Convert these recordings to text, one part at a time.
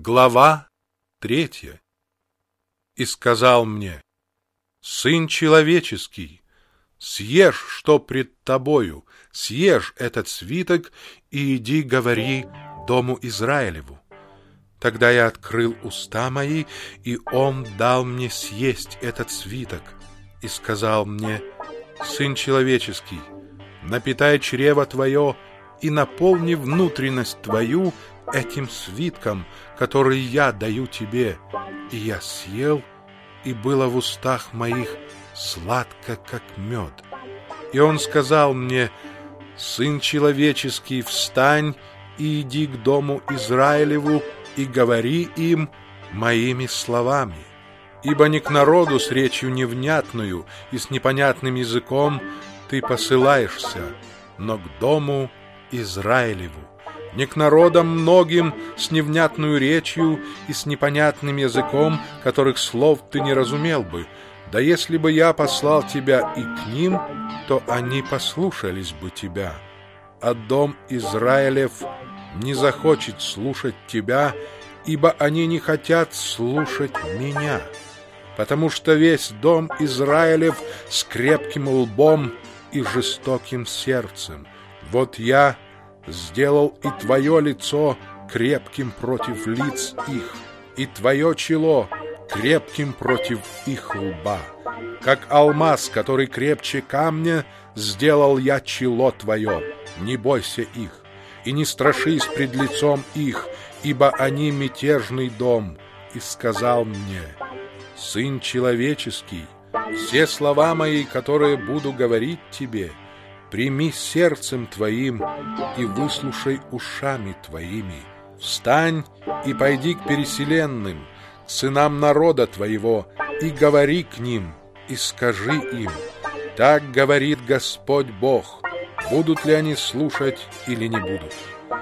Глава 3. И сказал мне: Сын человеческий, съешь, что пред тобою, съешь этот свиток и иди говори дому Израилеву. Тогда я открыл уста мои, и он дал мне съесть этот свиток, и сказал мне: Сын человеческий, напитай чрево твое и наполни внутренность твою этим свитком, который я даю тебе. И я съел, и было в устах моих сладко, как мед. И он сказал мне: Сын человеческий, встань и иди к дому Израилеву, и говори им моими словами. Ибо не к народу с речью невнятную и с непонятным языком ты посылаешься, но к дому Израилеву, не к народам многим с невнятную речью и с непонятным языком, которых слов ты не разумел бы. Да если бы я послал тебя и к ним, то они послушались бы тебя. А дом Израилев не захочет слушать тебя, ибо они не хотят слушать меня, потому что весь дом Израилев с крепким лбом и жестоким сердцем. Вот я сделал и твое лицо крепким против лиц их, и твое чело крепким против их лба. Как алмаз, который крепче камня, сделал я чело твое. Не бойся их, и не страшись пред лицом их, ибо они мятежный дом. И сказал мне: Сын человеческий, все слова мои, которые буду говорить тебе, прими сердцем твоим и выслушай ушами твоими. Встань и пойди к переселенным, к сынам народа твоего, и говори к ним, и скажи им: так говорит Господь Бог, будут ли они слушать или не будут.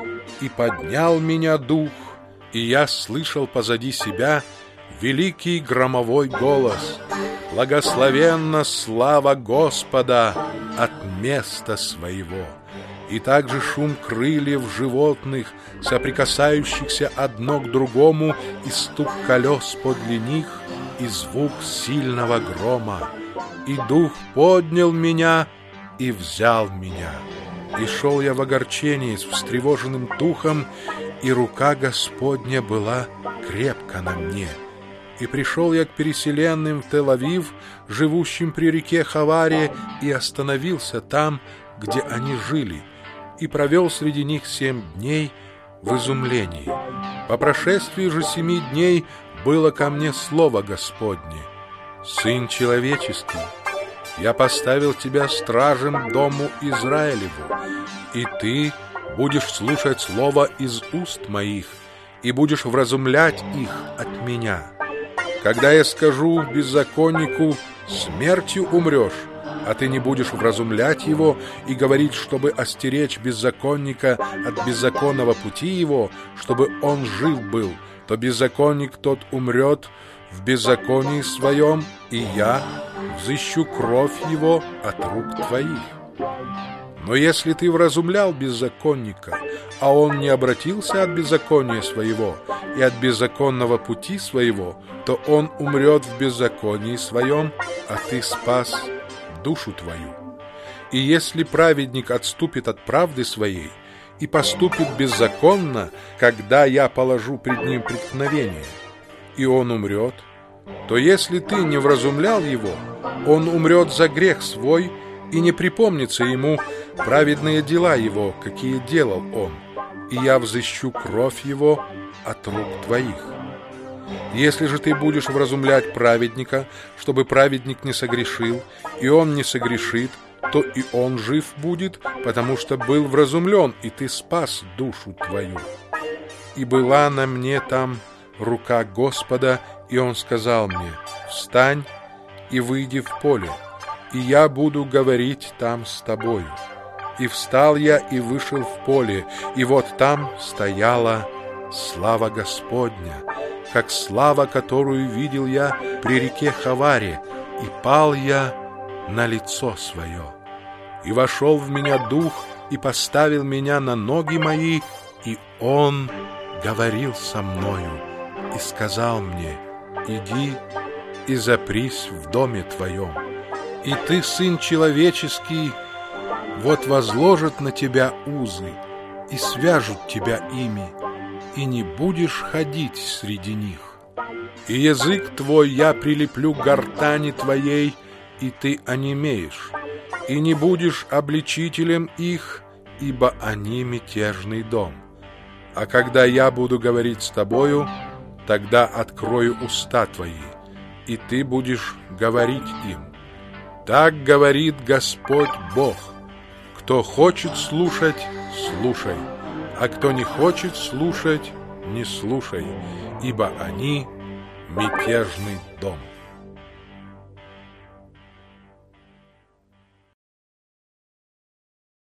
И поднял меня дух, и я слышал позади себя великий громовой голос: благословенна слава Господа от места своего. И также шум крыльев животных, соприкасающихся одно к другому, и стук колес подле них, и звук сильного грома. И дух поднял меня и взял меня. И шел я в огорчении с встревоженным духом, и рука Господня была крепко на мне. И пришел я к переселенным в Тель-Авив, живущим при реке Хаваре, и остановился там, где они жили, и провел среди них 7 дней в изумлении. По прошествии же 7 дней было ко мне слово Господне: Сын человеческий, я поставил тебя стражем дому Израилеву, и ты будешь слушать слово из уст моих, и будешь вразумлять их от меня. Когда я скажу беззаконнику: смертью умрешь, а ты не будешь вразумлять его и говорить, чтобы остеречь беззаконника от беззаконного пути его, чтобы он жив был, то беззаконник тот умрет в беззаконии своем, и я взыщу кровь его от рук твоих. Но если ты вразумлял беззаконника, а он не обратился от беззакония своего и от беззаконного пути своего, то он умрет в беззаконии своем, а ты спас душу твою. И если праведник отступит от правды своей и поступит беззаконно, когда я положу пред ним преткновение, и он умрет, то если ты не вразумлял его, он умрет за грех свой, и не припомнится ему праведные дела его, какие делал он, и я взыщу кровь его от рук твоих. Если же ты будешь вразумлять праведника, чтобы праведник не согрешил, и он не согрешит, то и он жив будет, потому что был вразумлен, и ты спас душу твою. И была на мне там рука Господа, и он сказал мне: встань и выйди в поле, и я буду говорить там с тобою. И встал я и вышел в поле, и вот там стояла слава Господня, как слава, которую видел я при реке Хаваре, и пал я на лицо свое. И вошел в меня дух, и поставил меня на ноги мои, и он говорил со мною и сказал мне: иди и запрись в доме твоем, и ты, сын человеческий, вот возложат на тебя узы и свяжут тебя ими, и не будешь ходить среди них. И язык твой я прилеплю к гортани твоей, и ты онемеешь, и не будешь обличителем их, ибо они мятежный дом. А когда я буду говорить с тобою, тогда открою уста твои, и ты будешь говорить им. Так говорит Господь Бог: кто хочет слушать, слушай, а кто не хочет слушать, не слушай, ибо они мятежный дом.